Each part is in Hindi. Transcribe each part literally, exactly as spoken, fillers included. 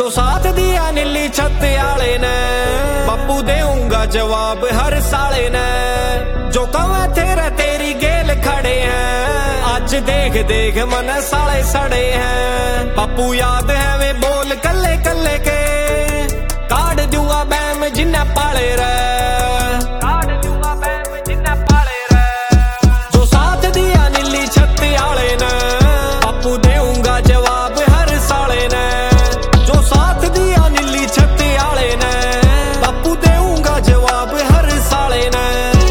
जो साथ दिया नीली छत आले ने, बापू देऊंगा जवाब हर साले ने। जो कवे तेरे तेरी गेल खड़े हैं, आज देख देख मन साले सड़े हैं। बापू याद है वे बोल कल्ले कल्ले के, काट दूंगा बैम जिन्ने पाले रे, काट दूंगा बैम जिन्ने पाले रे। जो साथ दिया नीली छत आले ने, बापू देऊंगा जवाब हर साले ने। जो साथ दिया नीली छत आले ने, बापू देऊंगा जवाब हर साले ने।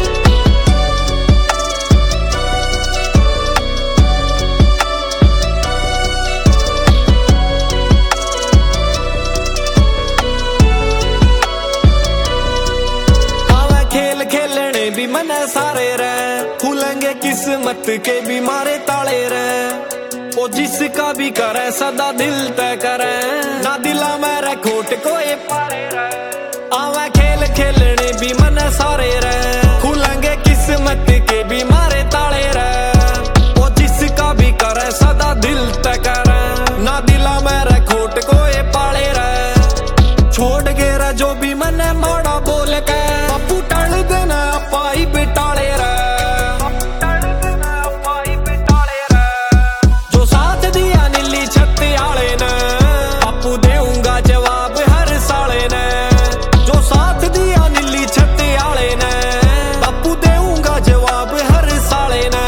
खेल खेलने भी मने सारे रे, खुलेंगे किस्मत के भी मारे ताले रे। ओ जिसका भी करे सदा दिल तय करे, ना दिला मेरे खोट कोई पारे रे। आवे खेल खेलने भी मने सारे रे, खुलेंगे किस्मत के भी मारे ताले रे। ओ जिसका भी करे सदा दिल तय करे, ना दिला मेरे खोट कोई पाले रे। छोड़ गेरा जो भी मने माड़ा बोल के, बापू टल देना पाई बिटाले रे, टल देना पाई बिटाले रे। जो साथ दिया नीली छत आले ने, बापू देऊंगा जवाब हर साले ने। जो साथ दिया नीली छत आले ने, बापू देऊंगा जवाब हर साले ने।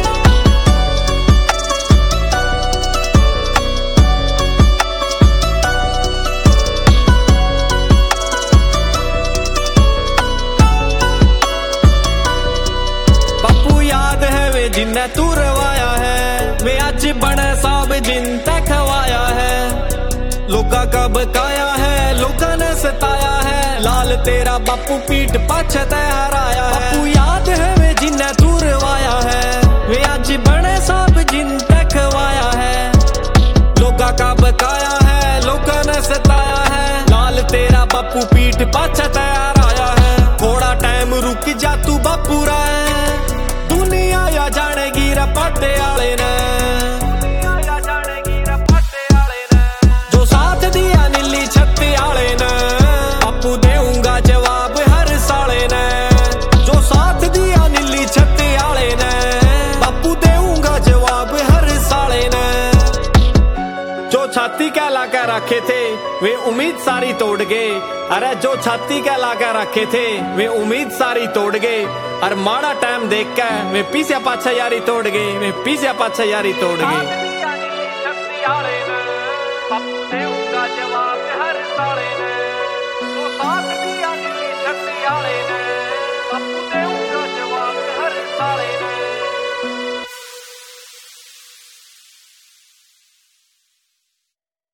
जिन्ने तू रवाया है, वे आज बड़े साहब जिन तक खवाया है। लोका का बकाया है, लोका ने सताया है, लाल तेरा बापू पीठ पाछे ते हराया है। बापू याद है वे जिन्ने तू रवाया है, वे आज बड़े साहब जिन तक खवाया है। लोका का बकाया है, लोका ने सताया है, लाल तेरा बापू पीठ पाछे ते हराया है। थोड़ा टाइम रुक जा तू बापू रे, दुनिया या जानेगी रपाटे आले ने, या जानेगी रपाटे आले ने। जो साथ दिया नीली छत आले ने, बापू देऊंगा जवाब हर साले ने। जो साथ दिया नीली छत आले ने, बापू देऊंगा जवाब हर साले ने। जो छाती कहला के रखे थे, वे उम्मीद सारी तोड़ गए। अरे जो छाती कहला के रखे थे, वे उम्मीद सारी तोड़ गए। और माड़ा टाइम देख के वे पीछे पाछे यारी तोड़ गए, वे पीछे पाछे यारी तोड़ गए। बापू देऊंगा जवाब हर साले ने, जो साथ दिया नीली छत आले ने।